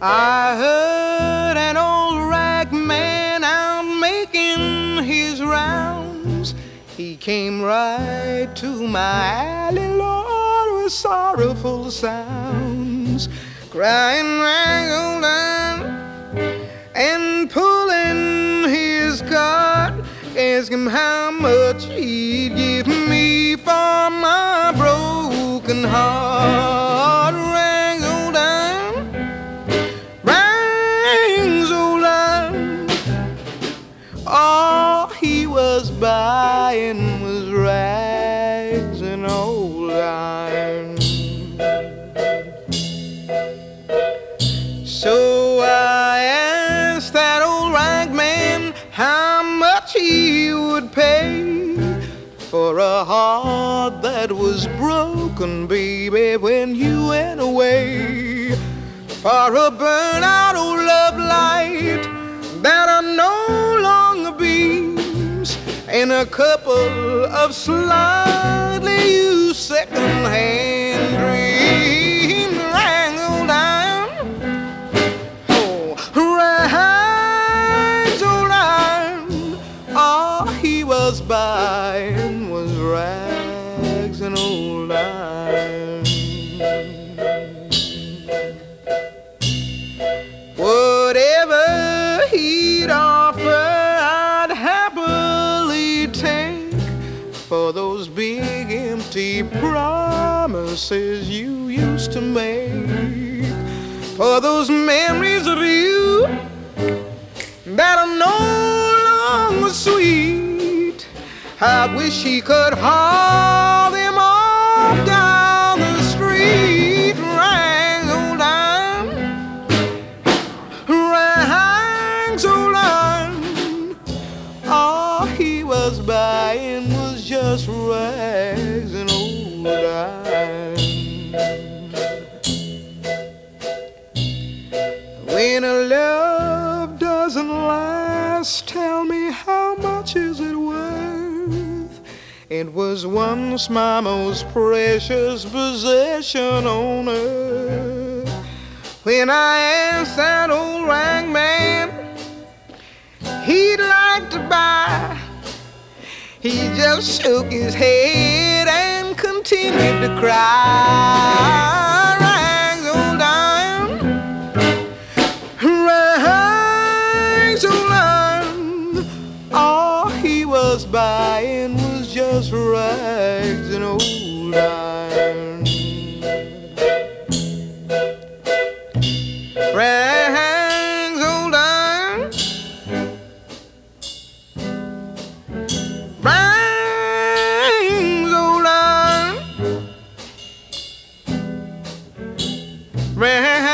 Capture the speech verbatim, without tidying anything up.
I heard an old rag man out making his rounds. He came right to my alley, Lord, with sorrowful sounds, crying rag old man and pulling his card, ask him how much he'd give me for my broken heart. Rang old man, rang old man, all he was buying was rags and old iron. So I asked that old rag man how much he would pay for a heart that was broken, baby, when you went away. For a burnt-out old love light that I no longer beams, and a couple of slightly used second-hand dreams. Rang old iron, oh, rags old iron, all he was buying was rags and old iron. Whatever he'd offer, I'd happily take for those big empty promises you used to make, for those memories of you that are no longer sweet. I wish he could haul them all down the street. Rang old iron, rags old iron, all he was buying was just rags and old iron. When a love doesn't last, tell me how much is it worth? It was once my most precious possession on earth. When I asked that old rag man he'd like to buy, he just shook his head and continued to cry. Rags old iron, rags old iron, all he was buying was just rags and old iron. Rags old iron, rags old iron, rags